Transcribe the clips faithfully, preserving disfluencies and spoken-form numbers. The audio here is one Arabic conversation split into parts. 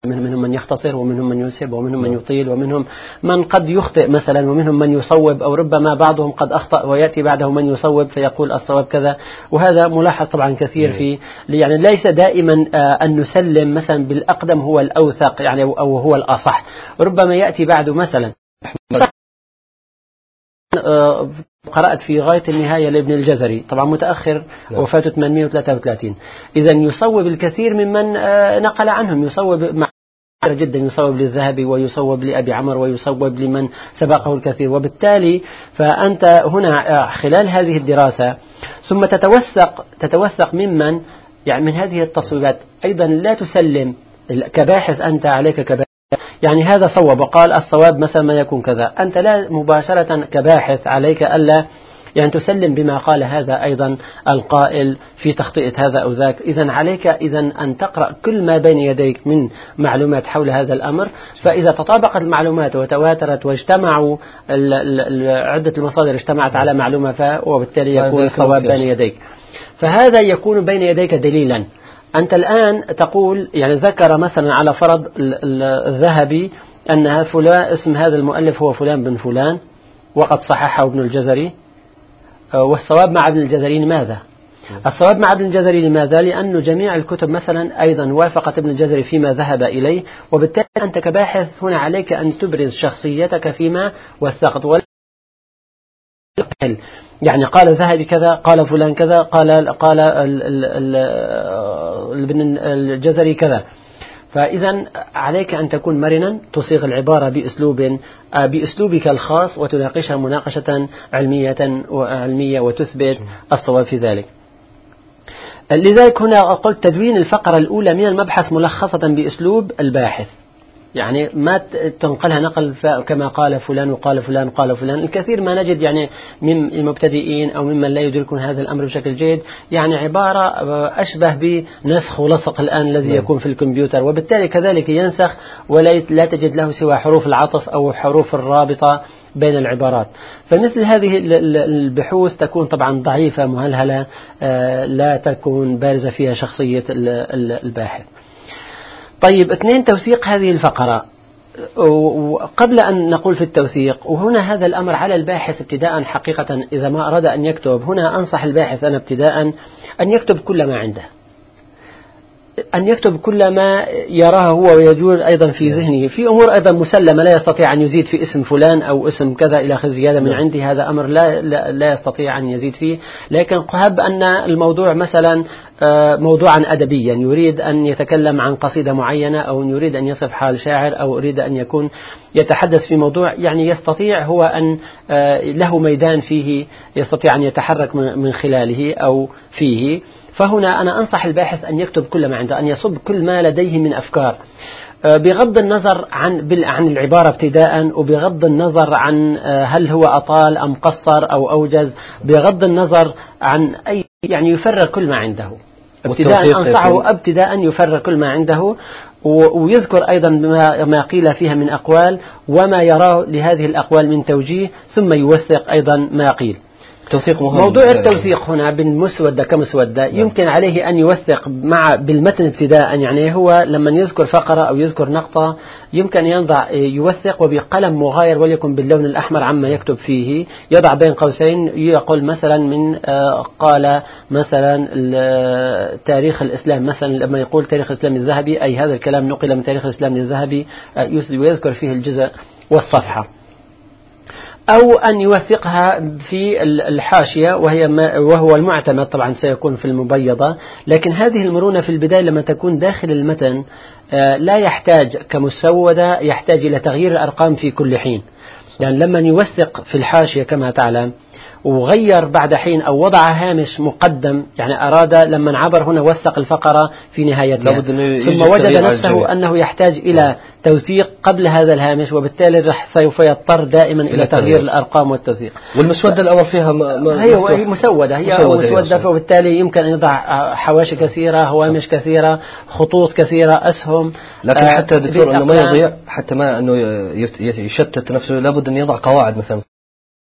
منهم من يختصر ومنهم من يسهب ومنهم من يطيل ومنهم من قد يخطئ مثلا ومنهم من يصوب، أو ربما بعضهم قد أخطأ ويأتي بعده من يصوب فيقول الصواب كذا. وهذا ملاحظ طبعا كثير في، يعني ليس دائما أن نسلم مثلا بالأقدم هو الأوثق يعني أو هو الأصح، ربما يأتي بعده مثلا قرأت في غاية النهاية لابن الجزري طبعا متأخر وفاته ثمانمئة وثلاثة وثلاثين، إذا يصوب الكثير ممن نقل عنهم، يصوب مع جدا، يصوب للذهبي ويصوب لأبي عمر ويصوب لمن سبقه الكثير. وبالتالي فأنت هنا خلال هذه الدراسة ثم تتوثق تتوثق ممن يعني من هذه التصويبات أيضا لا تسلم كباحث، أنت عليك كباحث يعني هذا صوب وقال الصواب مثلا ما يكون كذا، أنت لا مباشرة كباحث عليك ألا يعني تسلم بما قال هذا أيضا القائل في تخطئة هذا أو ذاك. إذن عليك إذن أن تقرأ كل ما بين يديك من معلومات حول هذا الأمر، فإذا تطابقت المعلومات وتواترت واجتمعوا عدة المصادر اجتمعت على معلومة ف وبالتالي يكون الصواب بين يديك، فهذا يكون بين يديك دليلا. أنت الآن تقول يعني ذكر مثلا على فرض الذهبي أن فلان اسم هذا المؤلف هو فلان بن فلان وقد صححه ابن الجزري، والصواب مع ابن الجزري لماذا؟ الصواب مع ابن الجزري لماذا؟ لأن جميع الكتب مثلا أيضا وافقت ابن الجزري فيما ذهب إليه، وبالتالي أنت كباحث هنا عليك أن تبرز شخصيتك فيما وثقت. ولا يعني قال الذهبي كذا، قال فلان كذا، قال قال ابن الجزري كذا. فإذا عليك أن تكون مرنا، تصيغ العبارة بأسلوب بأسلوبك الخاص وتناقشها مناقشة علمية وعلمية وتثبت الصواب في ذلك. لذلك هنا قلت تدوين الفقرة الأولى من المبحث ملخصة بأسلوب الباحث، يعني ما تنقلها نقل كما قال فلان وقال فلان قال فلان. الكثير ما نجد يعني من المبتدئين أو ممن لا يدركون هذا الأمر بشكل جيد يعني عبارة أشبه بنسخ ولصق الآن الذي يكون في الكمبيوتر، وبالتالي كذلك ينسخ ولا لا تجد له سوى حروف العطف أو حروف الرابطة بين العبارات. فمثل هذه البحوث تكون طبعا ضعيفة مهلهلة، لا تكون بارزة فيها شخصية الباحث. طيب اثنين، توثيق هذه الفقرة. وقبل أن نقول في التوثيق، وهنا هذا الأمر على الباحث ابتداء حقيقة إذا ما أراد أن يكتب، هنا أنصح الباحث أنا ابتداء أن يكتب كل ما عنده، أن يكتب كل ما يراه هو ويجول أيضا في ذهنه. في أمور أيضا مسلمة لا يستطيع أن يزيد في اسم فلان أو اسم كذا إلى آخره زيادة من عندي، هذا أمر لا, لا, لا يستطيع أن يزيد فيه. لكن هب أن الموضوع مثلا موضوعا أدبيا يريد أن يتكلم عن قصيدة معينة أو يريد أن يصف حال شاعر أو يريد أن يكون يتحدث في موضوع يعني يستطيع هو أن له ميدان فيه يستطيع أن يتحرك من خلاله أو فيه، فهنا أنا أنصح الباحث أن يكتب كل ما عنده، أن يصب كل ما لديه من أفكار بغض النظر عن عن العبارة ابتداء، وبغض النظر عن هل هو أطال أم قصر أو أوجز، بغض النظر عن أي يعني يفرغ كل ما عنده ابتداء. أنصحه ابتداء يفرغ كل ما عنده ويذكر أيضا ما قيل فيها من أقوال وما يراه لهذه الأقوال من توجيه، ثم يوثق أيضا ما قيل. توثيق مهم. موضوع التوثيق هنا بالمسودة كمسودة يمكن عليه أن يوثق مع بالمتن ابتداء، يعني هو لما يذكر فقرة أو يذكر نقطة يمكن يضع يوثق وبقلم مغاير وليكن باللون الأحمر عما يكتب فيه، يضع بين قوسين يقول مثلا من قال مثلا تاريخ الإسلام، مثلا لما يقول تاريخ الإسلام الذهبي أي هذا الكلام نقل من تاريخ الإسلام الذهبي، ويذكر فيه الجزء والصفحة. أو أن يوثقها في الحاشية وهي ما وهو المعتمد طبعا سيكون في المبيضة، لكن هذه المرونة في البداية لما تكون داخل المتن لا يحتاج كمسودة، يحتاج إلى تغيير الأرقام في كل حين. يعني لما يوثق في الحاشية كما تعلم وغير بعد حين أو وضع هامش مقدم، يعني أراد لما عبر هنا وثق الفقرة في نهايتها ثم وجد نفسه أنه يحتاج إلى توثيق قبل هذا الهامش، وبالتالي رح سوف يضطر دائما إلى تغيير الأرقام والتوثيق. والمسودة الأول فيها هي هي مسودة هي مسودة وبالتالي يمكن أن يضع حواشي كثيرة، هوامش كثيرة، خطوط كثيرة، أسهم. لكن حتى دكتور أنه ما يضيع، حتى ما أنه يشتت نفسه لابد أن يضع قواعد مثلا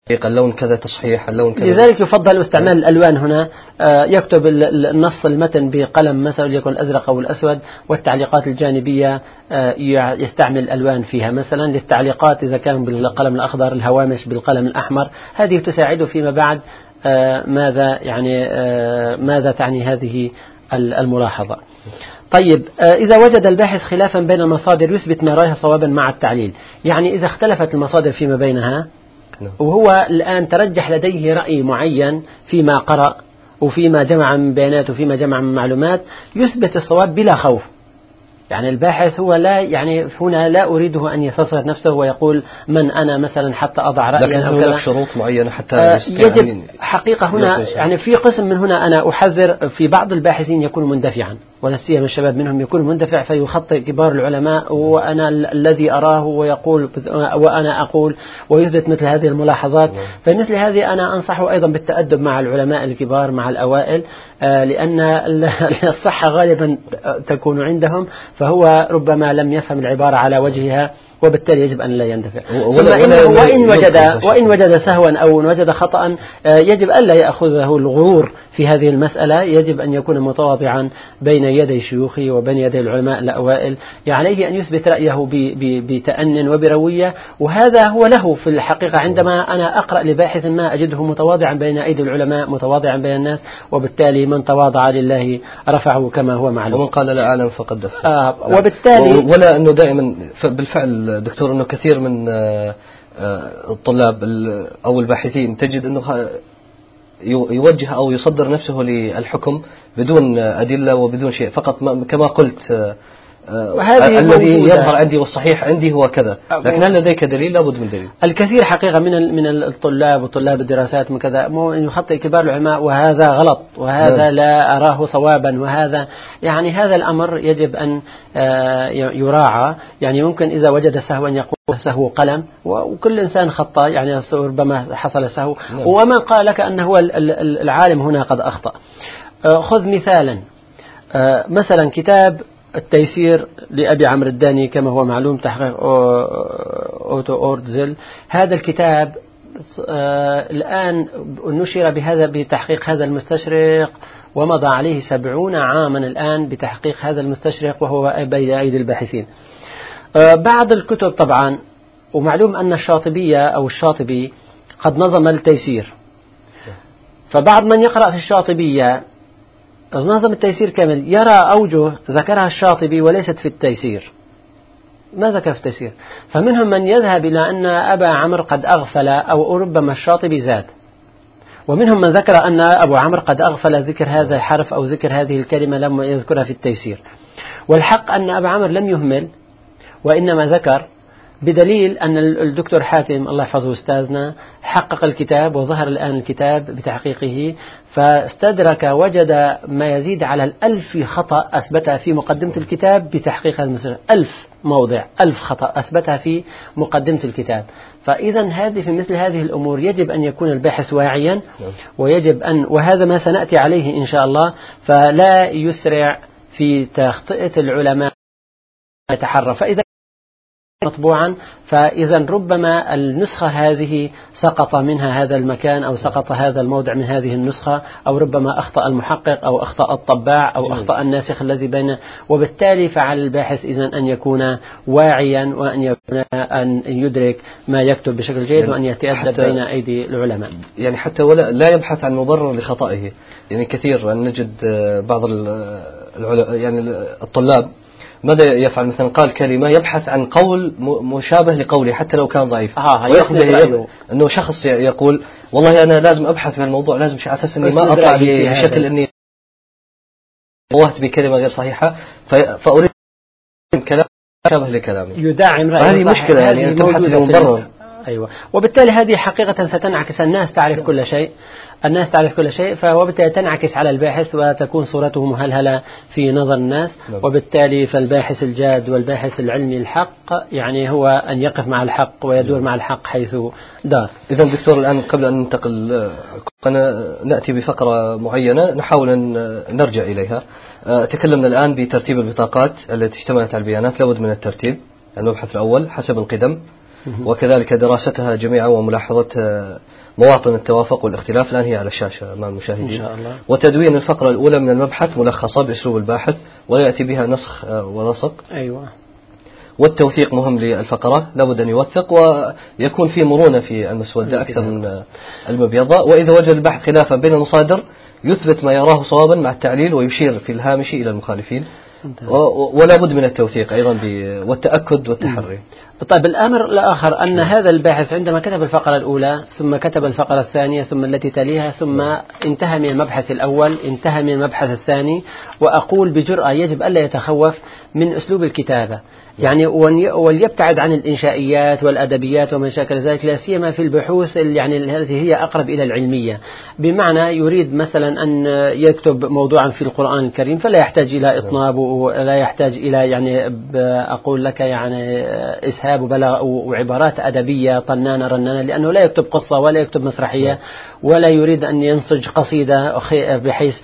اللون كذا تصحيح، اللون كذا. لذلك يفضل استعمال الألوان هنا. يكتب النص المتن بقلم مثلا يكون الأزرق أو الأسود، والتعليقات الجانبية يستعمل الألوان فيها، مثلا للتعليقات إذا كان بالقلم الأخضر، الهوامش بالقلم الأحمر. هذه تساعده فيما بعد ماذا يعني ماذا تعني هذه الملاحظة. طيب، إذا وجد الباحث خلافا بين المصادر يثبت ما رأيه صوابا مع التعليل. يعني إذا اختلفت المصادر فيما بينها وهو الآن ترجح لديه رأي معين فيما قرأ وفيما جمع من بيانات وفيما جمع من معلومات، يثبت الصواب بلا خوف. يعني الباحث هو لا يعني هنا لا أريده أن يستصغر نفسه ويقول من أنا مثلا حتى أضع رأيا أو كذا. شروط معينة حتى آه يجب حقيقة هنا يعني في قسم من هنا أنا أحذر. في بعض الباحثين يكون مندفعا، ولا سيما الشباب منهم يكون مندفع فيخطئ كبار العلماء، وأنا الذي أراه ويقول وأنا أقول ويثبت مثل هذه الملاحظات. فمثل هذه أنا أنصحه أيضا بالتأدب مع العلماء الكبار مع الأوائل، آه لأن الصحة غالبا تكون عندهم، فهو ربما لم يفهم العبارة على وجهها، وبالتالي يجب أن لا يندفع. وإن وجد وإن وجد سهوا أو وجد خطأ يجب ألا يأخذه الغرور في هذه المسألة. يجب أن يكون متواضعا بين يدي شيوخه وبين يدي العلماء الأوائل. عليه أن يثبت رأيه بتأن وبروية، وهذا هو له في الحقيقة. عندما أنا أقرأ لباحث ما أجده متواضعا بين أيدي العلماء، متواضعا بين الناس، وبالتالي من تواضع لله رفعه كما هو معلوم. ومن قال لا أعلم فقد دفع. آه وبالتالي ولا أنه دائما بالفعل دكتور أنه كثير من الطلاب أو الباحثين تجد أنه يوجه أو يصدر نفسه للحكم بدون أدلة وبدون شيء، فقط كما قلت الذي يظهر عندي والصحيح عندي هو كذا، لكن هل لديك دليل؟ لابد من دليل. الكثير حقيقة من من الطلاب وطلاب الدراسات من كذا مو أن يخطئ كبار العلماء، وهذا غلط، وهذا لا أراه صوابا، وهذا يعني هذا الأمر يجب أن يراعى. يعني ممكن إذا وجد سهوا يقول سهو قلم، وكل إنسان خطأ، يعني ربما حصل سهو، ومن قال لك أن هو العالم هنا قد أخطأ. خذ مثالا، مثلا كتاب التيسير لأبي عمرو الداني كما هو معلوم، تحقيق أوتو أوردزل. هذا الكتاب الآن نشر بهذا بتحقيق هذا المستشرق، ومضى عليه سبعون عاما الآن بتحقيق هذا المستشرق، وهو بين أيدي الباحثين. بعض الكتب طبعا، ومعلوم أن الشاطبية أو الشاطبي قد نظم التيسير، فبعض من يقرأ في الشاطبية نظم التيسير كامل يرى أوجه ذكرها الشاطبي وليست في التيسير، ما ذكر في التيسير. فمنهم من يذهب إلى أن أبا عمرو قد أغفل أو ربما الشاطبي زاد، ومنهم من ذكر أن أبو عمرو قد أغفل ذكر هذا الحرف أو ذكر هذه الكلمة لم يذكرها في التيسير. والحق أن أبا عمرو لم يهمل، وإنما ذكر، بدليل أن الدكتور حاتم الله يحفظه أستاذنا حقق الكتاب وظهر الآن الكتاب بتحقيقه، فاستدرك وجد ما يزيد على الألف خطأ أثبتها في مقدمة الكتاب بتحقيق هذا المسألة. ألف موضع، ألف خطأ أثبتها في مقدمة الكتاب. فإذا هذه في مثل هذه الأمور يجب أن يكون الباحث واعيا، ويجب أن، وهذا ما سنأتي عليه إن شاء الله، فلا يسرع في تخطئة العلماء يتحرى. فإذا مطبوعا فإذا ربما النسخة هذه سقط منها هذا المكان أو سقط هذا الموضع من هذه النسخة، أو ربما أخطأ المحقق أو أخطأ الطباع أو أخطأ الناسخ الذي بين، وبالتالي فعل الباحث إذن أن يكون واعيا وأن يكون أن يدرك ما يكتب بشكل جيد، وأن يتأدب بين أيدي العلماء. يعني حتى ولا لا يبحث عن مبرر لخطئه. يعني كثير أن نجد بعض العلماء يعني الطلاب ماذا يفعل؟ مثلا قال كلمة يبحث عن قول مشابه لقوله حتى لو كان ضعيف، آه ويقصد أنه شخص يقول والله أنا لازم أبحث في الموضوع، لازم على أساس أني ما أطلع بشكل أني وهت بكلمة غير صحيحة فأريد كلام مشابه لكلامي، يدعم رأيه. هذه مشكلة، يعني أنت تبحث لمبرر. أيوة، وبالتالي هذه حقيقة ستنعكس. الناس تعرف كل شيء، الناس تعرف كل شيء، فوبالتالي تنعكس على الباحث وتكون صورته مهلهلة في نظر الناس. وبالتالي فالباحث الجاد والباحث العلمي الحق يعني هو أن يقف مع الحق ويدور مع الحق حيث دار. إذا دكتور الآن قبل أن ننتقل نأتي بفقرة معينة نحاول أن نرجع إليها. تكلمنا الآن بترتيب البطاقات التي اشتملت على البيانات، لابد من الترتيب. المبحث الأول حسب القدم، وكذلك دراستها جميعا وملاحظة مواطن التوافق والاختلاف. الآن هي على الشاشة أمام المشاهدين إن شاء الله. وتدوين الفقرة الأولى من المبحث ملخصة بأسلوب الباحث ولا يأتي بها نسخ ولصق. أيوة. والتوثيق مهم للفقرة، لابد أن يوثق ويكون في مرونة في المسودة أكثر من المبيضة. وإذا وجد البحث خلافا بين المصادر يثبت ما يراه صوابا مع التعليل ويشير في الهامش إلى المخالفين. ولا بد من التوثيق أيضا والتأكد والتحري. طيب الأمر الآخر أن هذا الباحث عندما كتب الفقرة الأولى ثم كتب الفقرة الثانية ثم التي تليها ثم انتهى من المبحث الأول انتهى من المبحث الثاني، وأقول بجرأة يجب ألا يتخوف من أسلوب الكتابة، يعني وليبتعد عن الإنشائيات والأدبيات وما شاكل ذلك، لا سيما في البحوث يعني التي هي أقرب إلى العلمية. بمعنى يريد مثلا أن يكتب موضوعا في القرآن الكريم فلا يحتاج إلى إطناب ولا يحتاج إلى يعني أقول لك يعني إسهاب وبلاغ وعبارات أدبية طنانة رنانة، لأنه لا يكتب قصة ولا يكتب مسرحية ولا يريد أن ينسج قصيدة بحيث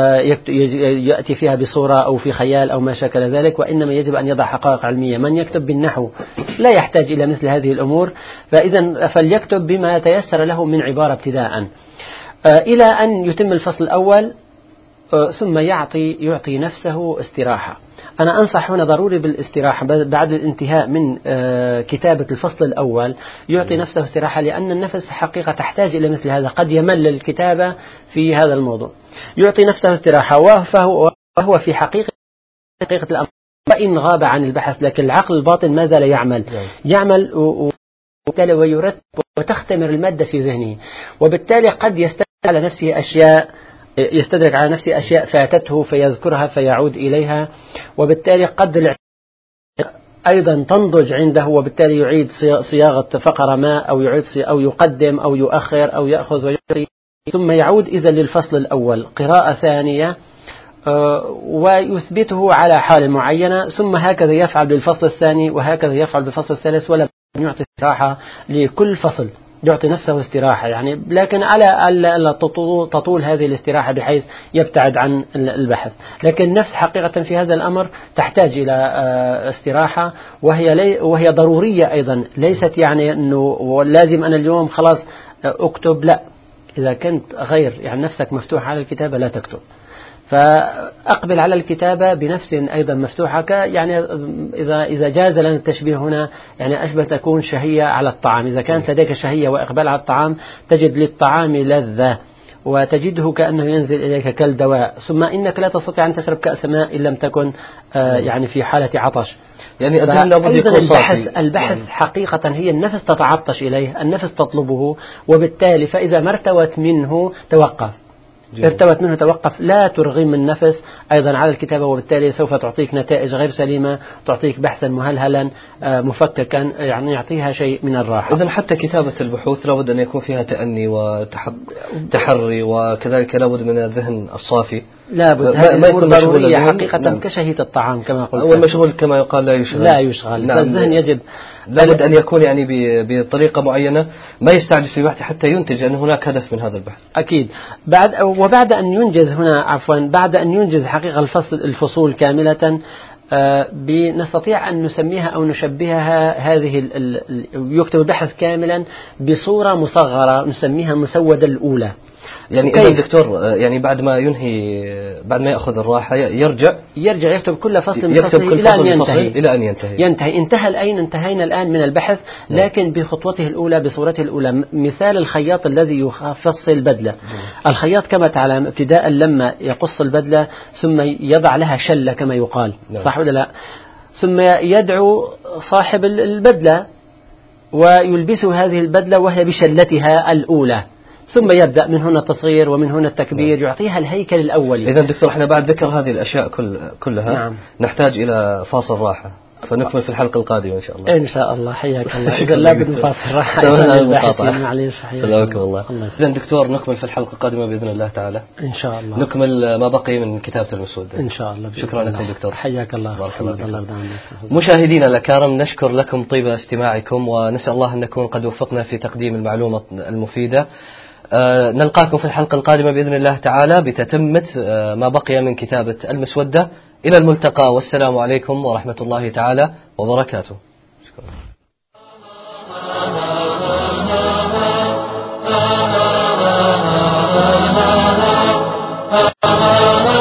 يأتي فيها بصورة أو في خيال أو ما شاكل ذلك، وإنما يجب أن يضع حقائق علمية. من يكتب بالنحو لا يحتاج إلى مثل هذه الأمور، فإذا فليكتب بما تيسر له من عبارة ابتداء إلى أن يتم الفصل الأول، ثم يعطي يعطي نفسه استراحة. أنا أنصح هنا ضروري بالاستراحة بعد الانتهاء من كتابة الفصل الأول، يعطي نفسه استراحة، لأن النفس حقيقة تحتاج إلى مثل هذا، قد يمل الكتابة في هذا الموضوع. يعطي نفسه استراحة وهو وهو في حقيقة حقيقة الأمر وإن غاب عن البحث، لكن العقل الباطن ما زال يعمل يعمل وبالتالي ويرتب وتختمر المادة في ذهنه، وبالتالي قد يستدرك على نفسه أشياء يستدرك على نفسه أشياء فاتته فيذكرها فيعود إليها، وبالتالي قد أيضا تنضج عنده، وبالتالي يعيد صياغة فقرة ما أو يعيد أو يقدم أو يؤخر أو يأخذ ويعطي، ثم يعود إذا للفصل الأول قراءة ثانية ويثبته على حال معينة، ثم هكذا يفعل بالفصل الثاني وهكذا يفعل بالفصل الثالث، ولا يعطي استراحة لكل فصل، يعطي نفسه استراحة يعني، لكن على تطول هذه الاستراحة بحيث يبتعد عن البحث. لكن النفس حقيقة في هذا الأمر تحتاج إلى استراحة، وهي لي وهي ضرورية أيضا، ليست يعني أنه لازم أنا اليوم خلاص أكتب، لا، إذا كنت غير يعني نفسك مفتوح على الكتابة لا تكتب، فأقبل على الكتابة بنفس أيضا مفتوحة. يعني إذا إذا جاز لنا التشبيه هنا يعني أشبه تكون شهية على الطعام، إذا كانت لديك شهية وإقبال على الطعام تجد للطعام لذة وتجده كأنه ينزل إليك كالدواء، ثم إنك لا تستطيع أن تشرب كأس ماء إن لم تكن آه يعني في حالة عطش. يعني البحث, البحث يعني حقيقة هي النفس تتعطش إليه، النفس تطلبه، وبالتالي فإذا ما ارتوت منه توقف، ارتوت منه توقف، لا ترغم النفس أيضا على الكتابة، وبالتالي سوف تعطيك نتائج غير سليمة، تعطيك بحثا مهلهلا مفككا، يعني يعطيها شيء من الراحة. إذن حتى كتابة البحوث لابد أن يكون فيها تأني وتحري، وكذلك لابد من الذهن الصافي، لابد. هذه أمور ضرورية حقيقة. نعم. كشهية الطعام كما قلت، والمشغول كما يقال لا يشغل لا يشغل. نعم. الذهن يجب لابد أن يكون يعني بطريقة معينة، ما يستعجل في بحث حتى ينتج، أن هناك هدف من هذا البحث. أكيد. بعد وبعد أن ينجز هنا عفوا بعد أن ينجز حقيقة الفصل الفصول كاملة، آه بنستطيع أن نسميها أو نشبهها هذه ال ال يكتب البحث كاملا بصورة مصغرة نسميها المسودة الأولى. يعني إذا الدكتور يعني بعد ما ينهي بعد ما يأخذ الراحة يرجع يرجع يكتب كل فصل من فصله إلى أن ينتهي إلى أن ينتهي ينتهي انتهى الأين انتهينا الآن من البحث، لكن بخطوته الأولى بصورته الأولى. مثال الخياط الذي يفصل البدلة، الخياط كما تعلم ابتداء لما يقص البدلة ثم يضع لها شلة كما يقال، صح ولا لا؟ ثم يدعو صاحب البدلة ويلبسه هذه البدلة وهي بشلتها الأولى، ثم يبدأ من هنا التصغير ومن هنا التكبير، يعطيها الهيكل الأولي. إذا دكتور احنا بعد ذكر هذه الأشياء كل كلها نعم. نحتاج إلى فاصل راحة، فنكمل في الحلقة القادمة إن شاء الله. إن شاء الله. حياك الله. إذا لابد من فاصل راحة. معليش. سلامك الله. إذا دكتور نكمل في الحلقة القادمة بإذن الله تعالى. إن شاء الله. نكمل ما بقي من كتابة المسودة. إن شاء الله. شكرا لكم دكتور. حياك الله. بارك الله الله مشاهدينا الأكارم، نشكر لكم طيب استماعكم، ونسأل الله أن نكون قد وفقنا في تقديم المعلومة المفيدة. آه نلقاكم في الحلقة القادمة بإذن الله تعالى بتتمة آه ما بقي من كتابة المسودة. إلى الملتقى، والسلام عليكم ورحمة الله تعالى وبركاته. شكرا. Ah